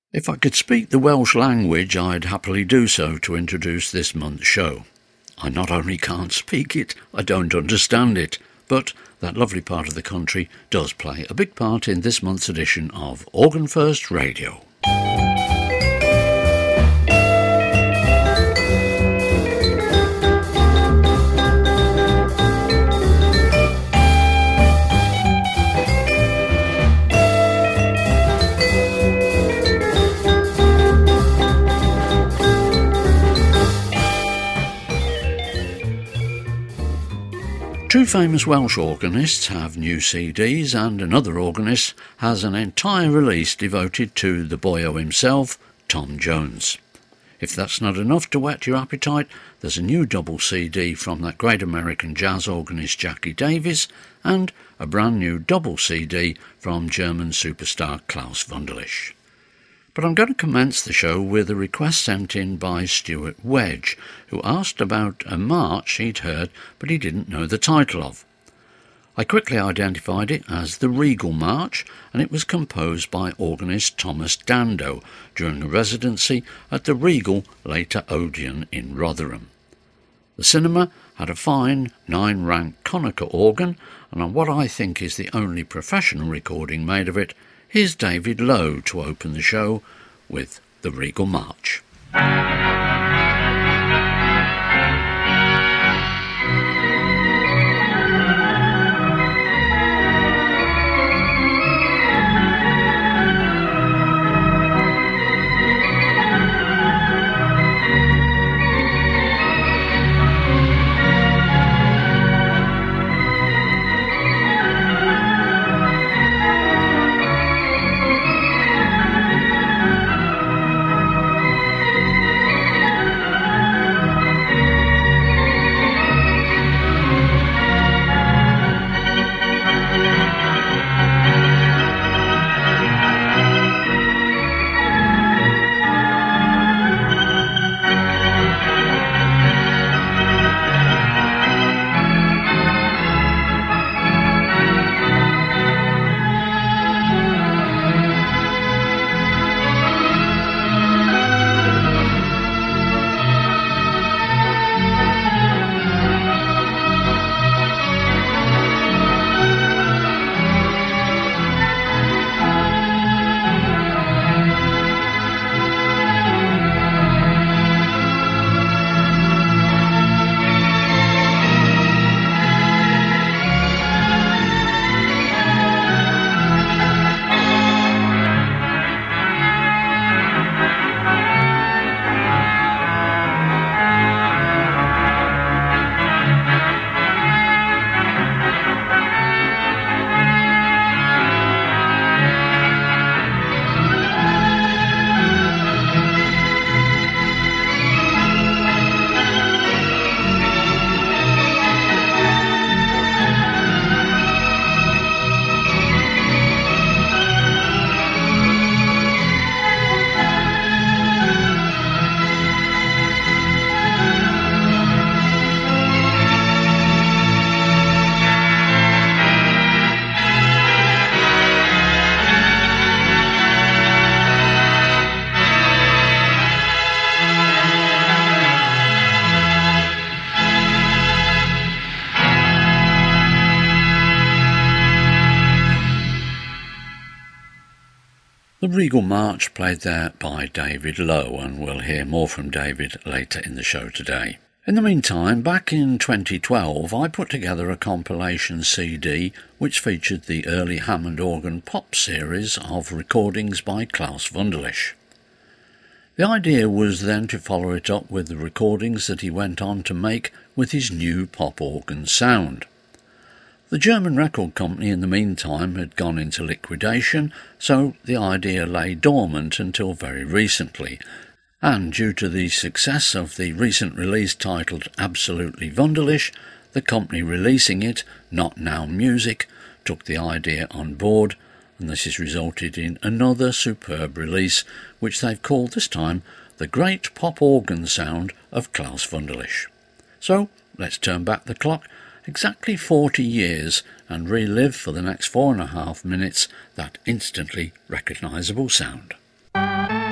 If I could speak the Welsh language, I'd happily do so to introduce this month's show. I not only can't speak it, I don't understand it, but that lovely part of the country does play a big part in this month's edition of Organ First Radio. Two famous Welsh organists have new CDs, and another organist has an entire release devoted to the boyo himself, Tom Jones. If that's not enough to whet your appetite, there's a new double CD from that great American jazz organist Jackie Davis, and a brand new double CD from German superstar Klaus Wunderlich. But I'm going to commence the show with a request sent in by Stuart Wedge, who asked about a march he'd heard but he didn't know the title of. I quickly identified it as the Regal March, and it was composed by organist Thomas Dando during a residency at the Regal, later Odeon, in Rotherham. The cinema had a fine 9-rank Konica organ, and on what I think is the only professional recording made of it, here's David Lowe to open the show with the Regal March. The Regal March played there by David Lowe, and we'll hear more from David later in the show today. In the meantime, back in 2012, I put together a compilation CD which featured the early Hammond organ pop series of recordings by Klaus Wunderlich. The idea was then to follow it up with the recordings that he went on to make with his new pop organ sound. The German record company in the meantime had gone into liquidation, so the idea lay dormant until very recently, and due to the success of the recent release titled Absolutely Wunderlich, the company releasing it, Not Now Music, took the idea on board, and this has resulted in another superb release, which they've called this time The Great Pop Organ Sound of Klaus Wunderlich. So let's turn back the clock exactly 40 years and relive for the next 4.5 minutes that instantly recognisable sound.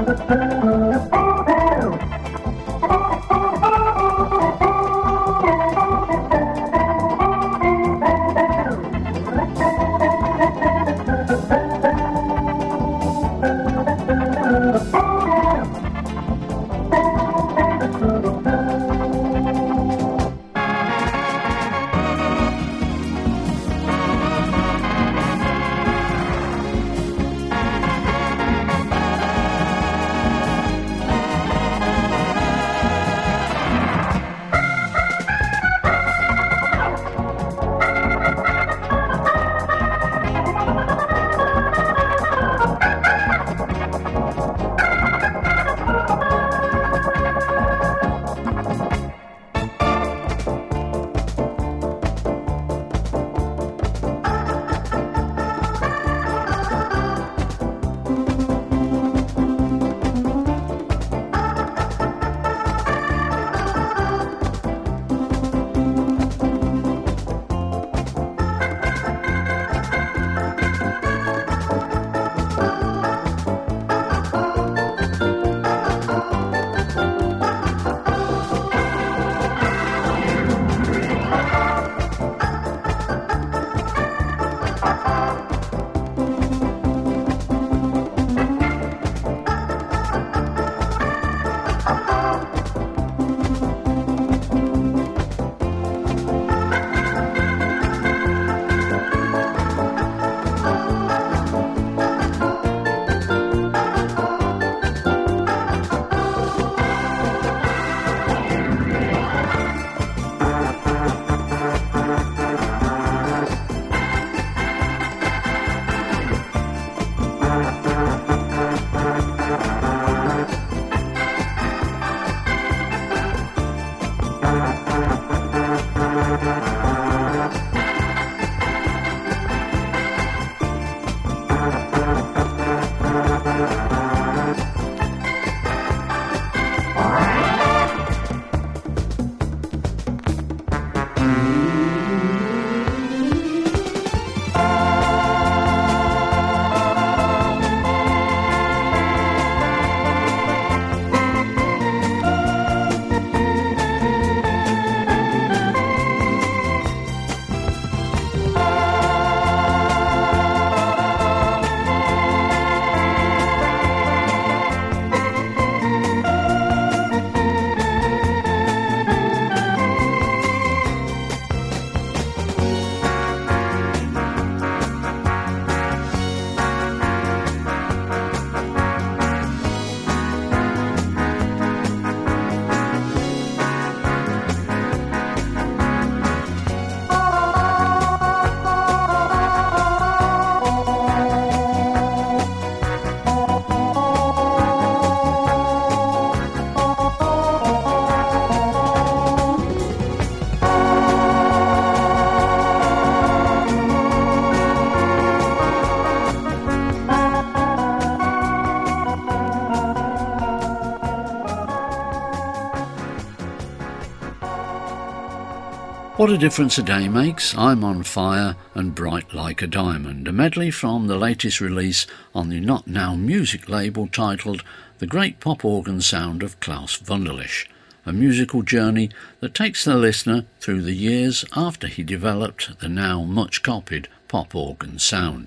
What a Difference a Day Makes, I'm on Fire and Bright Like a Diamond, a medley from the latest release on the Not Now music label titled The Great Pop Organ Sound of Klaus Wunderlich, a musical journey that takes the listener through the years after he developed the now much copied pop organ sound.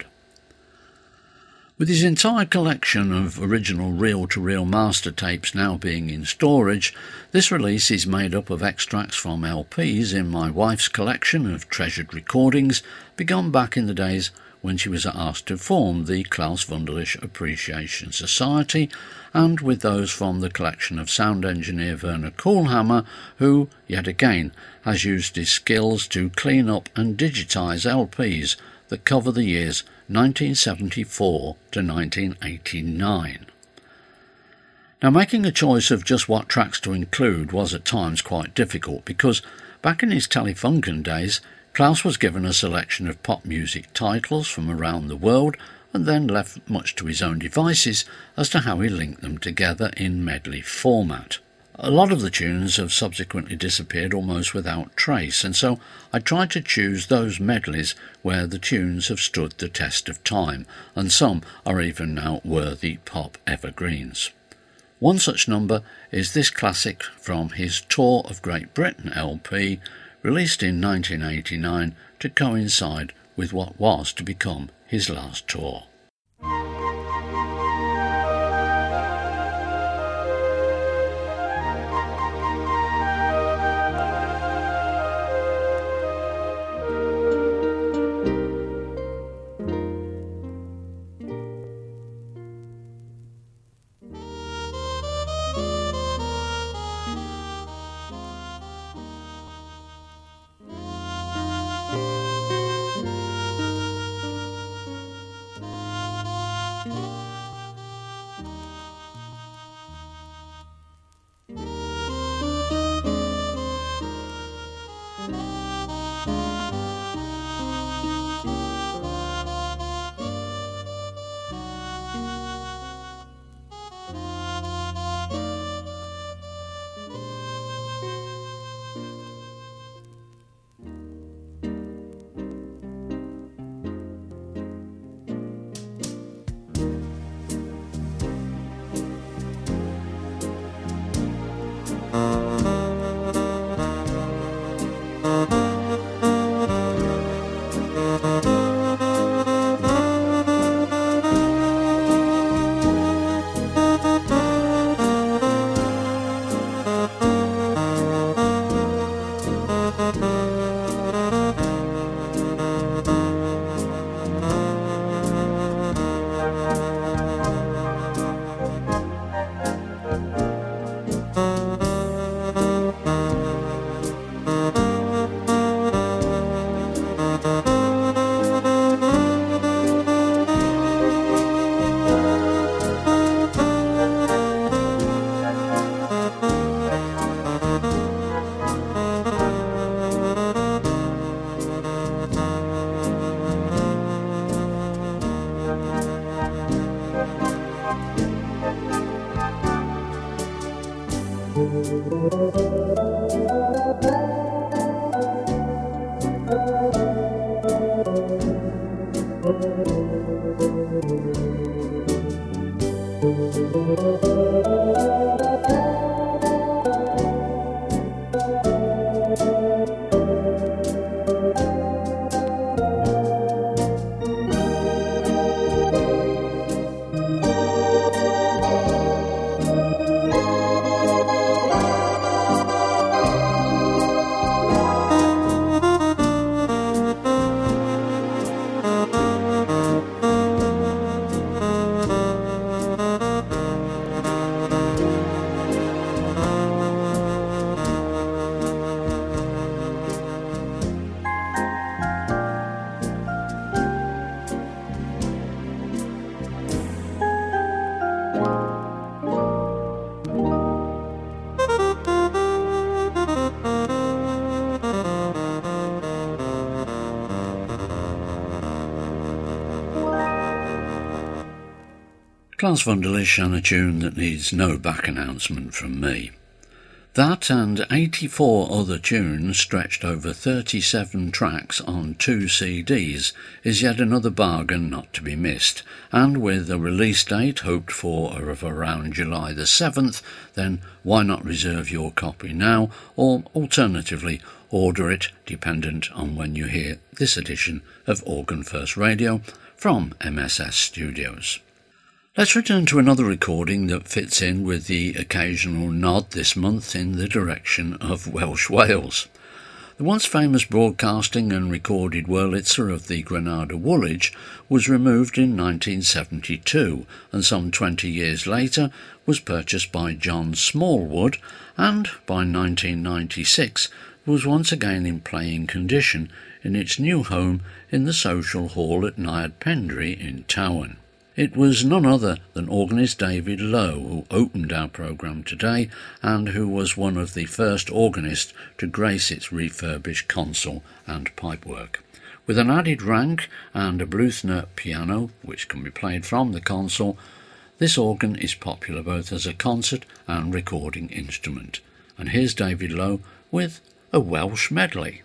With his entire collection of original reel-to-reel master tapes now being in storage, this release is made up of extracts from LPs in my wife's collection of treasured recordings begun back in the days when she was asked to form the Klaus Wunderlich Appreciation Society, and with those from the collection of sound engineer Werner Kuhlhammer, who, yet again, has used his skills to clean up and digitise LPs that cover the years 1974 to 1989. Now, making a choice of just what tracks to include was at times quite difficult because back in his Telefunken days, Klaus was given a selection of pop music titles from around the world and then left much to his own devices as to how he linked them together in medley format. A lot of the tunes have subsequently disappeared almost without trace, and so I tried to choose those medleys where the tunes have stood the test of time, and some are even now worthy pop evergreens. One such number is this classic from his Tour of Great Britain LP, released in 1989 to coincide with what was to become his last tour. Klaus Wunderlich and a tune that needs no back announcement from me. That and 84 other tunes stretched over 37 tracks on 2 CDs is yet another bargain not to be missed, and with a release date hoped for of around July the 7th, then why not reserve your copy now, or alternatively order it dependent on when you hear this edition of Organ First Radio from MSS Studios. Let's return to another recording that fits in with the occasional nod this month in the direction of Welsh Wales. The once famous broadcasting and recorded Wurlitzer of the Granada Woolwich was removed in 1972 and some 20 years later was purchased by John Smallwood and by 1996 was once again in playing condition in its new home in the Social Hall at Nyad Pendry in Towan. It was none other than organist David Lowe who opened our programme today and who was one of the first organists to grace its refurbished console and pipework. With an added rank and a Bluthner piano, which can be played from the console, this organ is popular both as a concert and recording instrument. And here's David Lowe with a Welsh medley.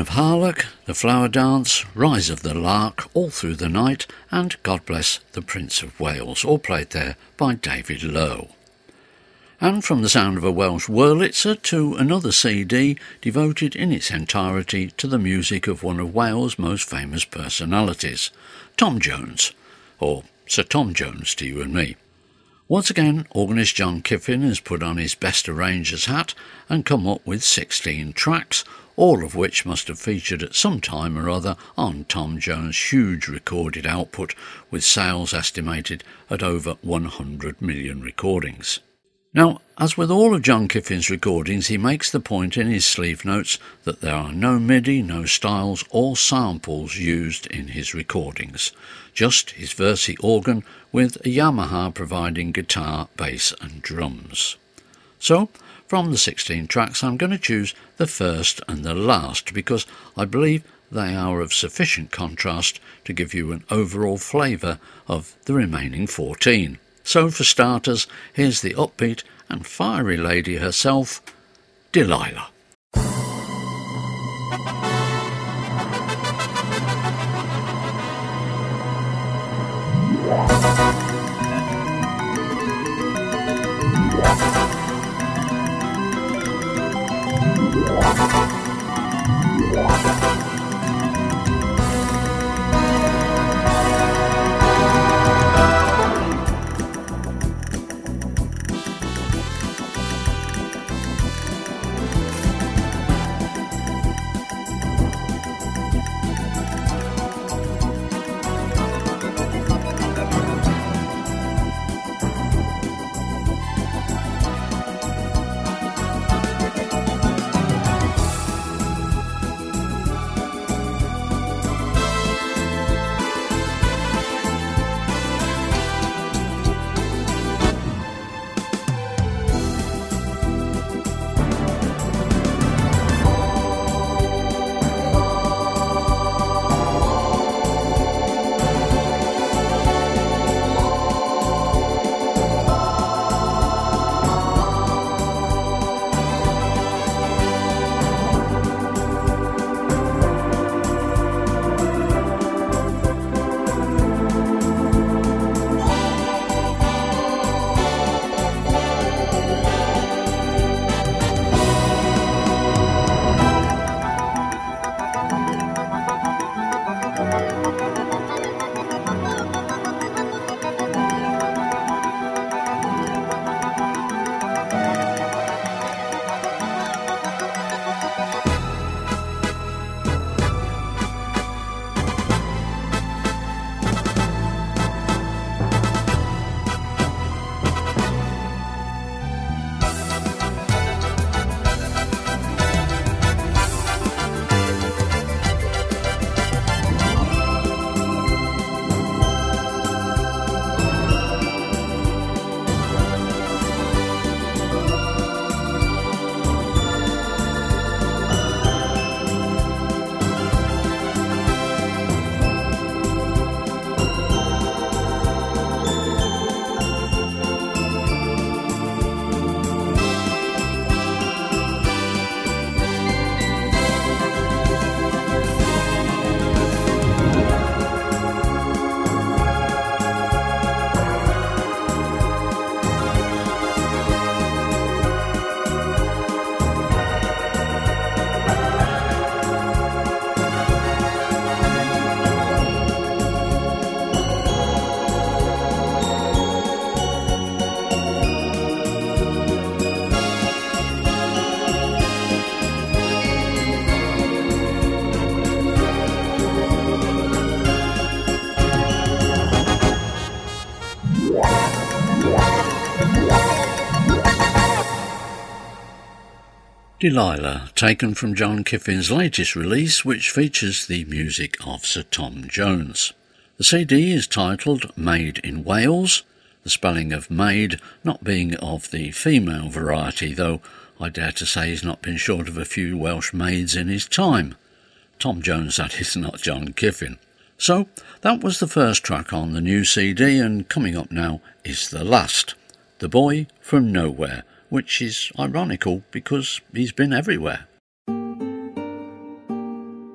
of Harlech, The Flower Dance, Rise of the Lark, All Through the Night, and God Bless the Prince of Wales, all played there by David Lowe. And from the sound of a Welsh Wurlitzer to another CD devoted in its entirety to the music of one of Wales' most famous personalities, Tom Jones, or Sir Tom Jones to you and me. Once again, organist John Kiffin has put on his best arranger's hat and come up with 16 tracks, all of which must have featured at some time or other on Tom Jones' huge recorded output, with sales estimated at over 100 million recordings. Now, as with all of John Kiffin's recordings, he makes the point in his sleeve notes that there are no MIDI, no styles or samples used in his recordings, just his Versi organ with a Yamaha providing guitar, bass and drums. So, from the 16 tracks, I'm going to choose the first and the last because I believe they are of sufficient contrast to give you an overall flavour of the remaining 14. So for starters, here's the upbeat and fiery lady herself, Delilah. Delilah, taken from John Kiffin's latest release, which features the music of Sir Tom Jones. The CD is titled Made in Wales, the spelling of maid not being of the female variety, though I dare to say he's not been short of a few Welsh maids in his time. Tom Jones, that is, not John Kiffin. So, that was the first track on the new CD, and coming up now is the last, The Boy from Nowhere, which is ironical because he's been everywhere.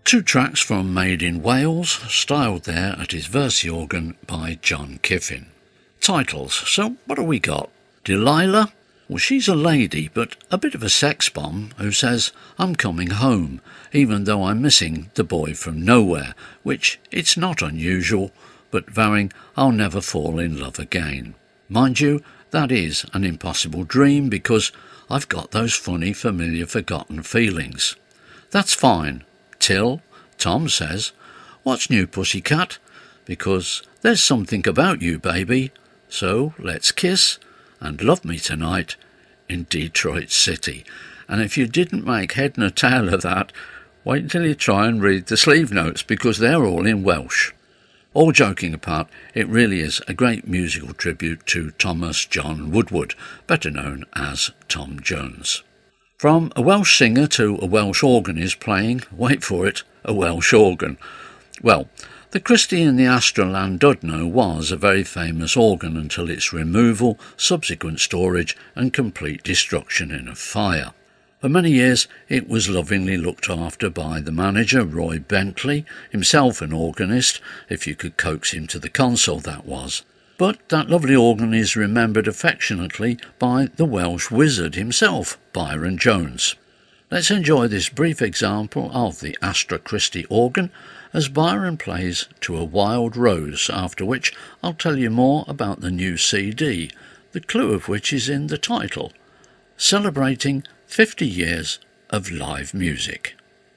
Two tracks from Made in Wales, styled there at his Versi organ by John Kiffin. Titles, so what have we got? Delilah? Well, she's a lady, but a bit of a sex bomb who says, I'm coming home, even though I'm missing the boy from nowhere, which it's not unusual, but vowing I'll never fall in love again. Mind you, that is an impossible dream because I've got those funny, familiar, forgotten feelings. That's fine, till Tom says, What's new, pussycat? Because there's something about you, baby, so let's kiss and love me tonight in Detroit City. And if you didn't make head nor tail of that, wait until you try and read the sleeve notes because they're all in Welsh. All joking apart, it really is a great musical tribute to Thomas John Woodward, better known as Tom Jones. From a Welsh singer to a Welsh organist playing, wait for it, a Welsh organ. Well, the Christie in the Astra Llandudno was a very famous organ until its removal, subsequent storage and complete destruction in a fire. For many years it was lovingly looked after by the manager, Roy Bentley, himself an organist, if you could coax him to the console that was. But that lovely organ is remembered affectionately by the Welsh wizard himself, Byron Jones. Let's enjoy this brief example of the Astra Christie organ as Byron plays To a Wild Rose, after which I'll tell you more about the new CD, the clue of which is in the title, celebrating 50 years of live music.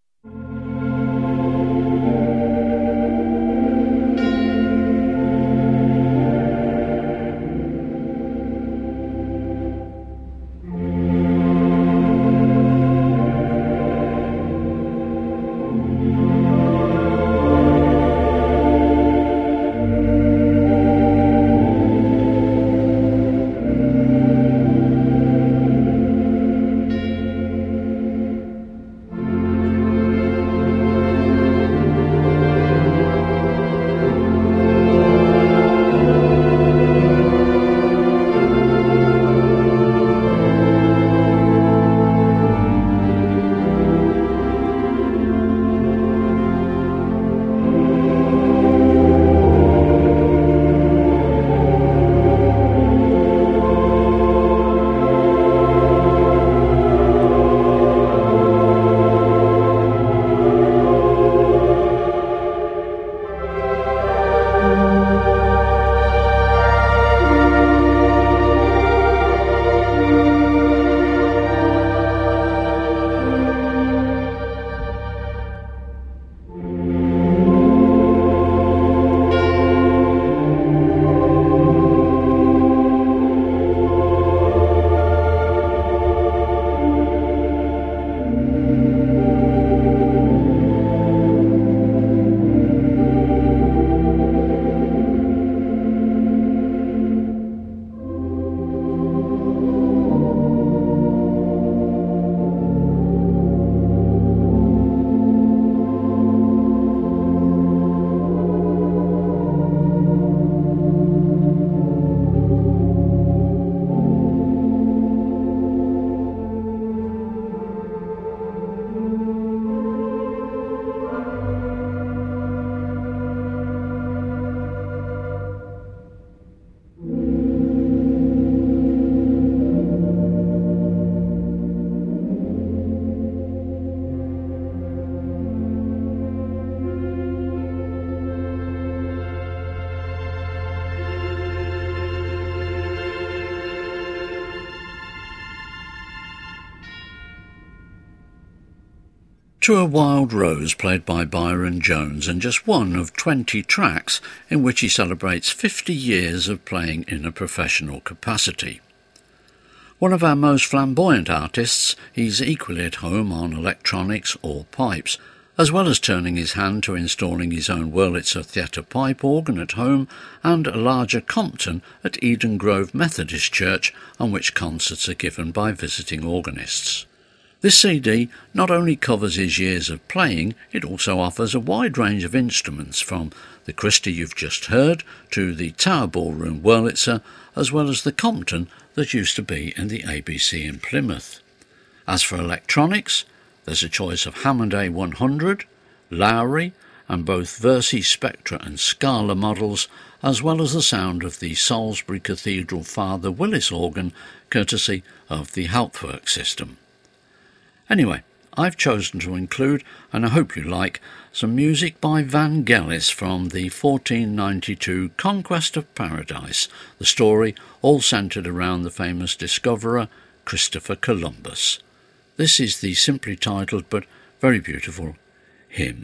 To a Wild Rose, played by Byron Jones, and just one of 20 tracks in which he celebrates 50 years of playing in a professional capacity. One of our most flamboyant artists, he's equally at home on electronics or pipes, as well as turning his hand to installing his own Wurlitzer theatre pipe organ at home and a larger Compton at Eden Grove Methodist Church, on which concerts are given by visiting organists. This CD not only covers his years of playing, it also offers a wide range of instruments from the Christie you've just heard to the Tower Ballroom Wurlitzer, as well as the Compton that used to be in the ABC in Plymouth. As for electronics, there's a choice of Hammond A100, Lowry, and both Versi Spectra and Scala models, as well as the sound of the Salisbury Cathedral Father Willis organ, courtesy of the Hauptwerk system. Anyway, I've chosen to include, and I hope you like, some music by Vangelis from the 1492 Conquest of Paradise, the story all centred around the famous discoverer Christopher Columbus. This is the simply titled but very beautiful hymn.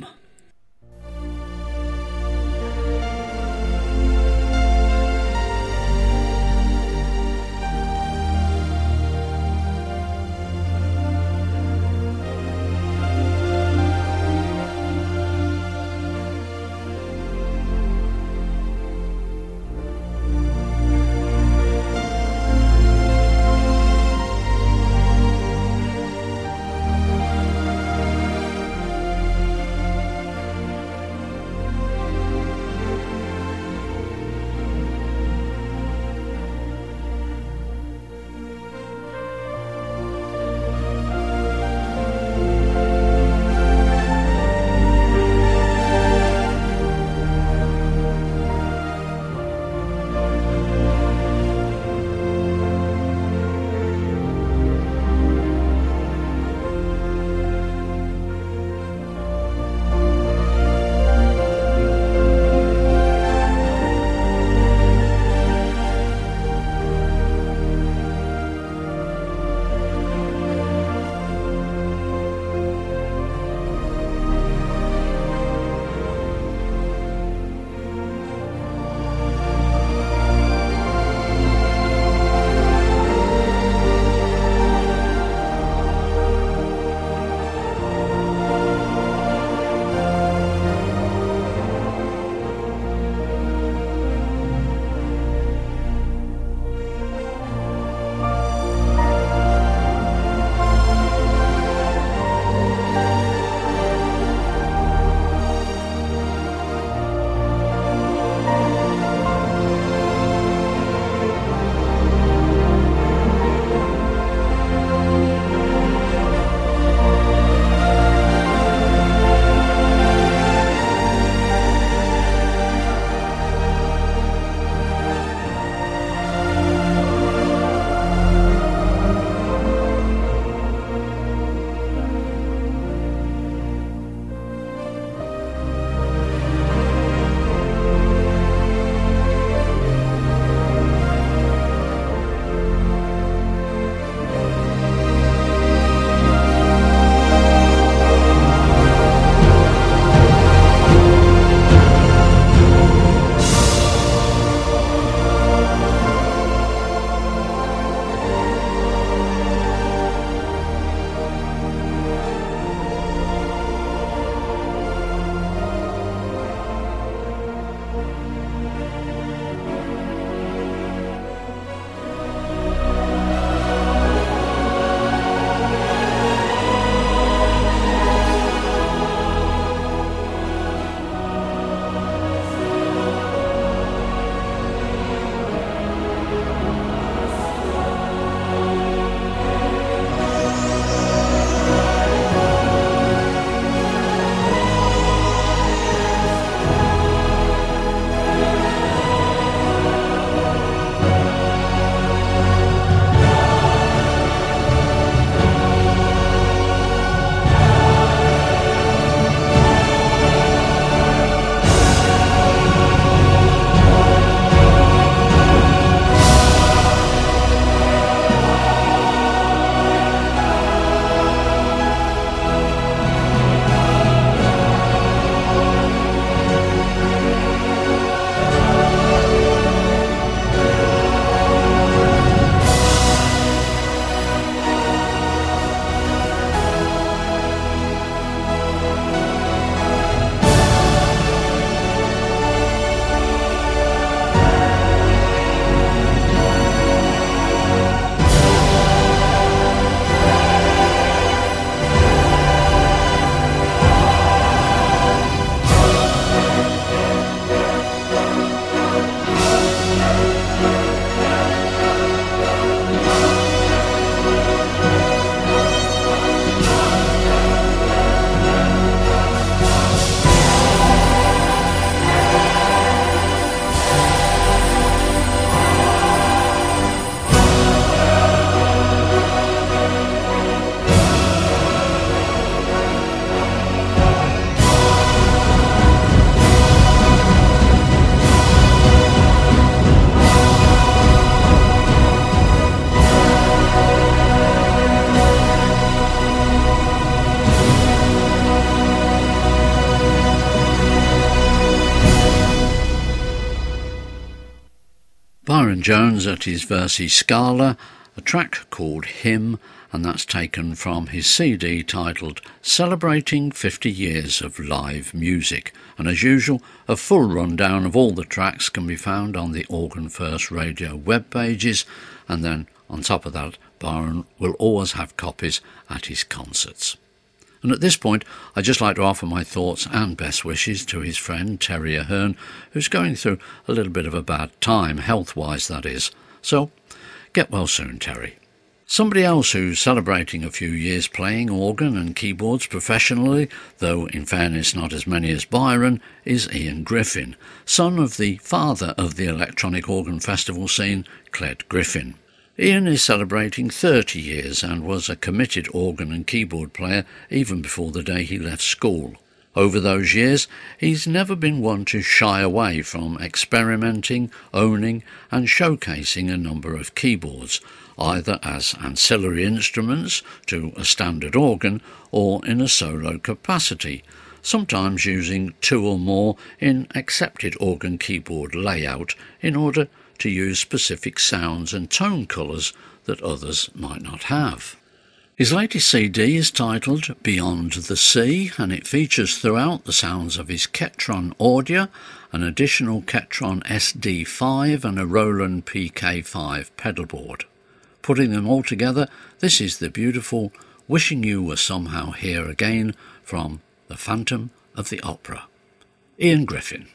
Jones at his Versi Scala, a track called Hymn, and that's taken from his CD titled Celebrating 50 Years of Live Music. And as usual, a full rundown of all the tracks can be found on the Organ First Radio web pages, and then on top of that, Byron will always have copies at his concerts. And at this point, I'd just like to offer my thoughts and best wishes to his friend Terry Ahern, who's going through a little bit of a bad time, health-wise that is. So, get well soon, Terry. Somebody else who's celebrating a few years playing organ and keyboards professionally, though in fairness not as many as Byron, is Ian Griffin, son of the father of the electronic organ festival scene, Cled Griffin. Ian is celebrating 30 years and was a committed organ and keyboard player even before the day he left school. Over those years, he's never been one to shy away from experimenting, owning and showcasing a number of keyboards, either as ancillary instruments to a standard organ or in a solo capacity, sometimes using two or more in accepted organ keyboard layout in order to use specific sounds and tone colours that others might not have. His latest CD is titled Beyond the Sea, and it features throughout the sounds of his Ketron Audio, an additional Ketron SD5 and a Roland PK5 pedalboard. Putting them all together, this is the beautiful Wishing You Were Somehow Here Again from The Phantom of the Opera. Ian Griffin.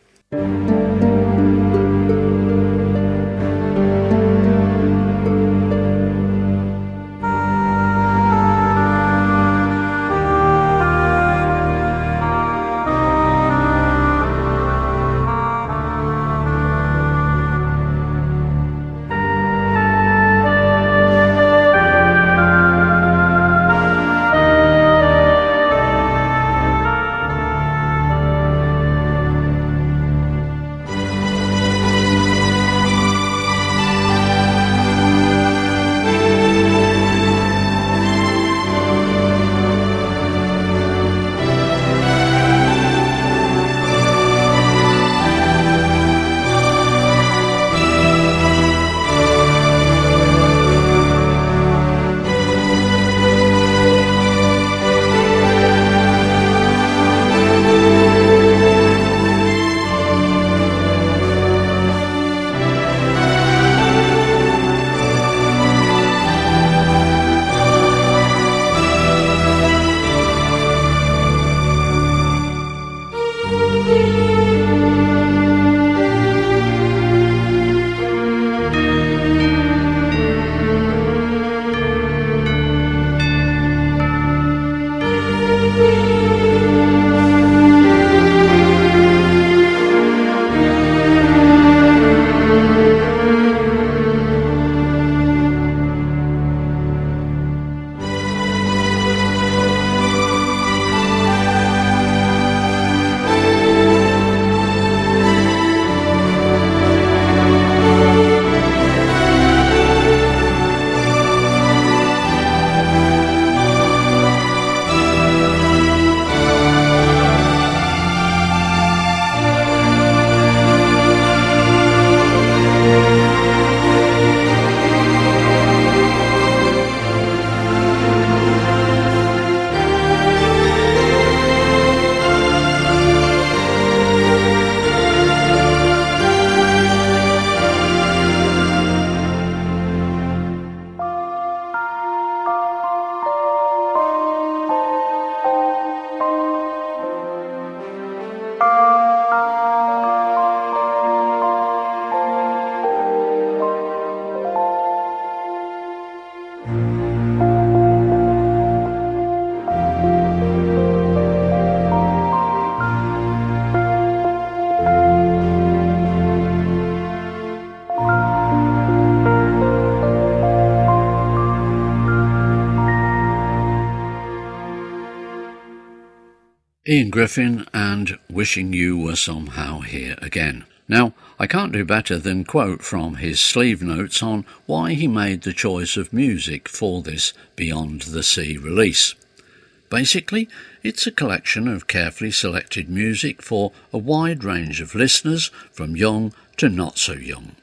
Ian Griffin and Wishing You Were Somehow Here Again. Now, I can't do better than quote from his sleeve notes on why he made the choice of music for this Beyond the Sea release. Basically, it's a collection of carefully selected music for a wide range of listeners, from young to not so young.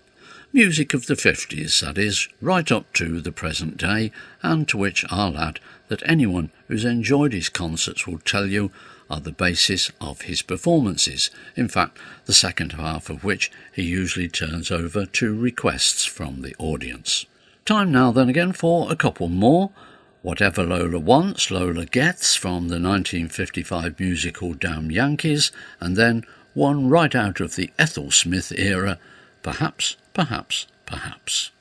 Music of the 50s, that is, right up to the present day, and to which I'll add that anyone who's enjoyed his concerts will tell you are the basis of his performances, in fact the second half of which he usually turns over to requests from the audience. Time now then again for a couple more. Whatever Lola Wants, Lola Gets from the 1955 musical Damn Yankees, and then one right out of the Ethel Smith era, Perhaps, Perhaps, Perhaps.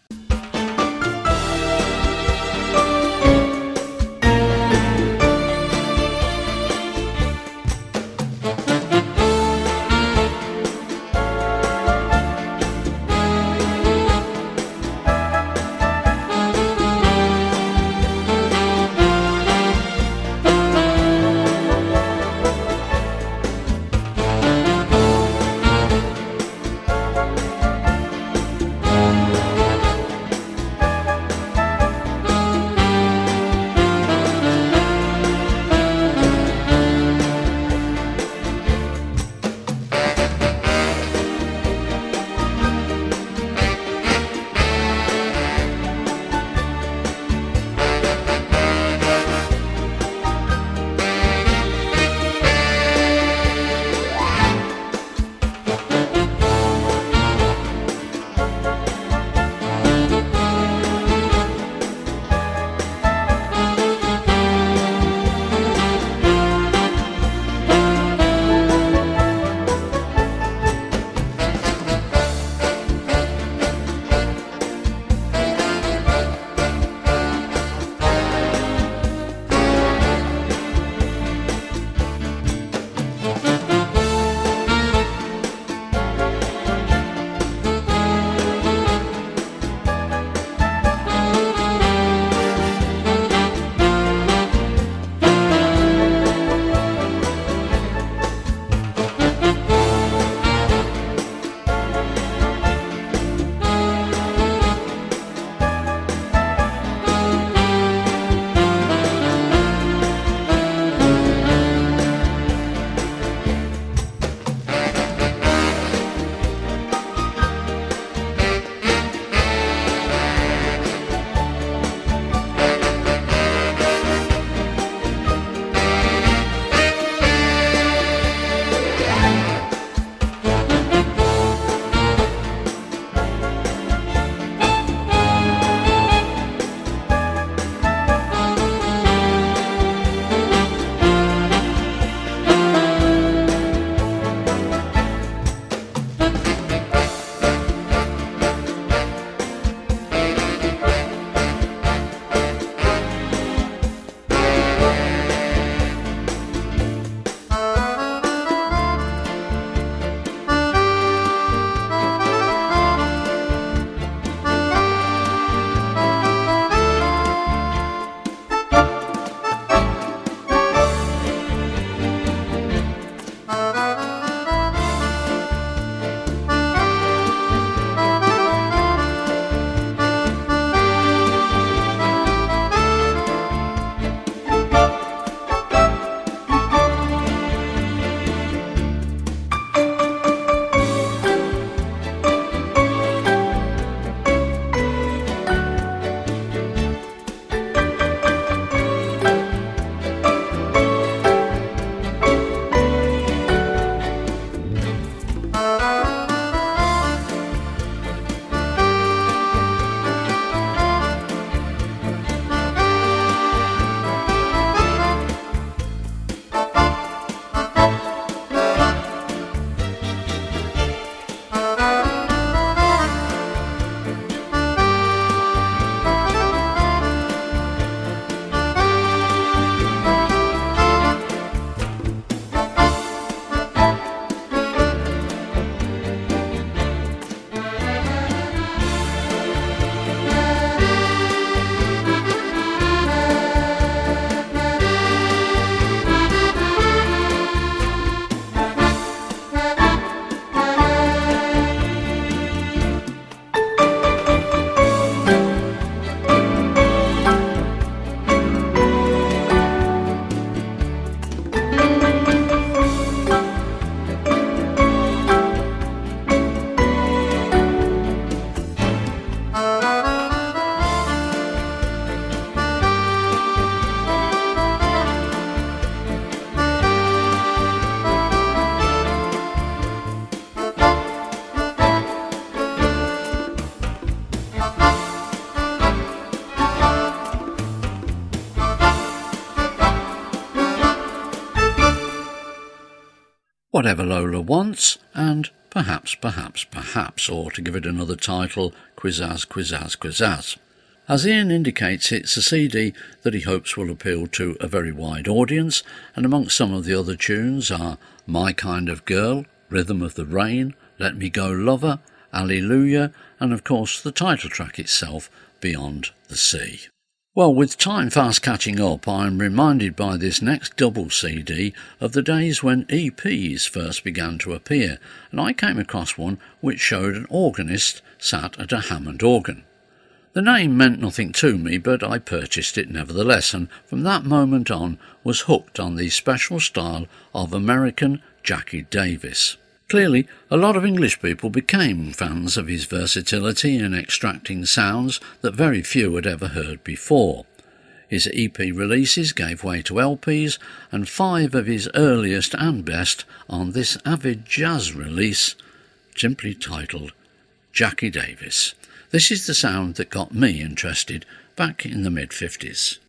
Whatever Lola Wants, and Perhaps, or to give it another title, Quizzazz. As Ian indicates, it's a CD that he hopes will appeal to a very wide audience, and amongst some of the other tunes are My Kind of Girl, Rhythm of the Rain, Let Me Go Lover, Alleluia, and of course the title track itself, Beyond the Sea. Well, with time fast catching up, I'm reminded by this next double CD of the days when EPs first began to appear, and I came across one which showed an organist sat at a Hammond organ. The name meant nothing to me, but I purchased it nevertheless, and from that moment on was hooked on the special style of American Jackie Davis. Clearly, a lot of English people became fans of his versatility in extracting sounds that very few had ever heard before. His EP releases gave way to LPs, and 5 of his earliest and best on this Avid Jazz release, simply titled Jackie Davis. This is the sound that got me interested back in the mid-50s.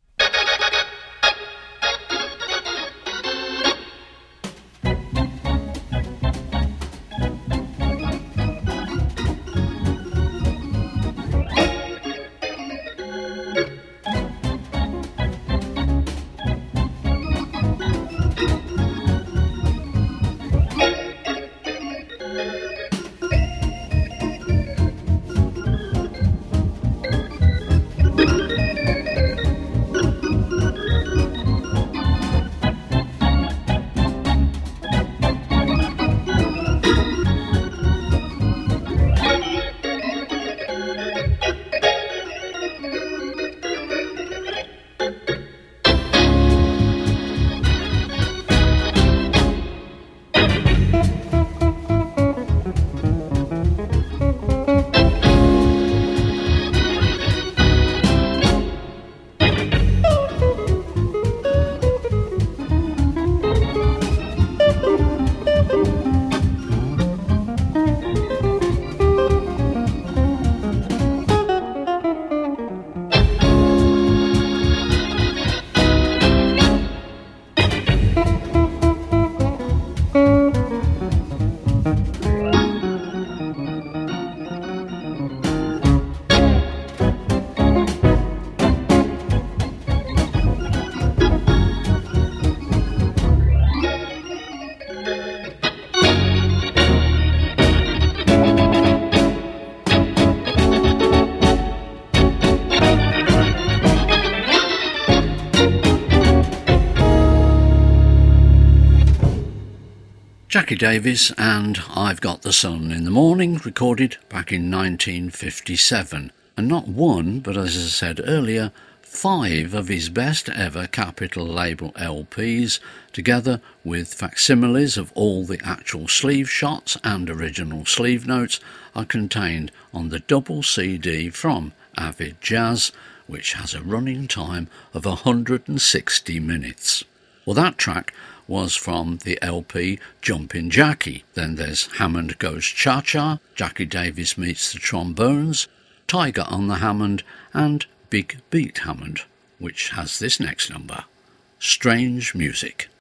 Jackie Davis and I've Got the Sun in the Morning, recorded back in 1957. And not one, but as I said earlier, 5 of his best ever Capitol label LPs, together with facsimiles of all the actual sleeve shots and original sleeve notes, are contained on the double CD from Avid Jazz, which has a running time of 160 minutes. Well, that track was from the LP Jumpin' Jackie. Then there's Hammond Goes Cha-Cha, Jackie Davis Meets the Trombones, Tiger on the Hammond, and Big Beat Hammond, which has this next number, Strange Music.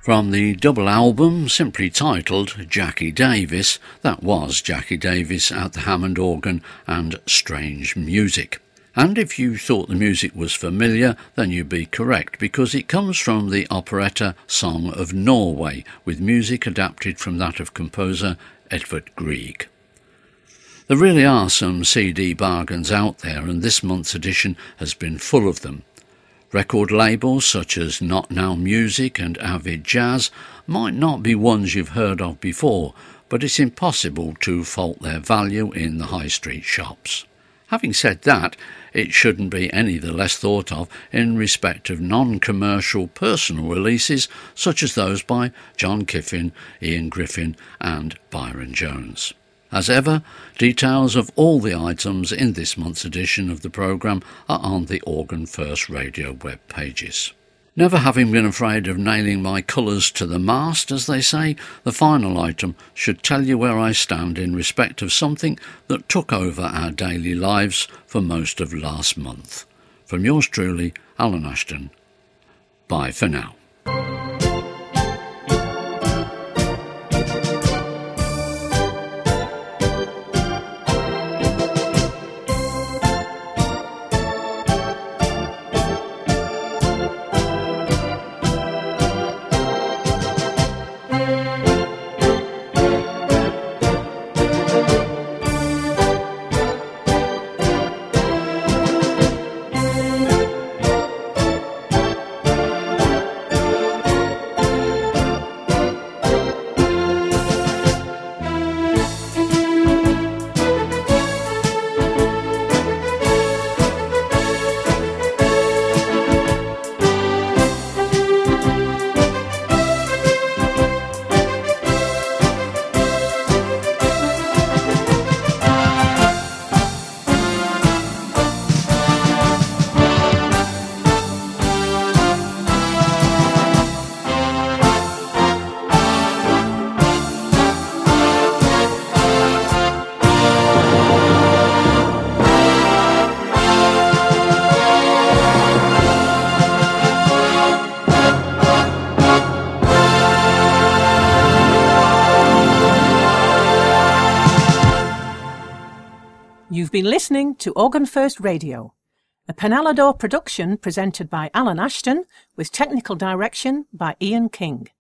From the double album simply titled Jackie Davis, that was Jackie Davis at the Hammond organ and Strange Music. And if you thought the music was familiar, then you'd be correct, because it comes from the operetta Song of Norway, with music adapted from that of composer Edvard Grieg. There really are some CD bargains out there, and this month's edition has been full of them. Record labels such as Not Now Music and Avid Jazz might not be ones you've heard of before, but it's impossible to fault their value in the high street shops. Having said that, it shouldn't be any the less thought of in respect of non-commercial personal releases such as those by John Kiffin, Ian Griffin and Byron Jones. As ever, details of all the items in this month's edition of the programme are on the Organ First Radio web pages. Never having been afraid of nailing my colours to the mast, as they say, the final item should tell you where I stand in respect of something that took over our daily lives for most of last month. From yours truly, Alan Ashton. Bye for now. You've been listening to Organ First Radio, a Penalador production presented by Alan Ashton with technical direction by Ian King.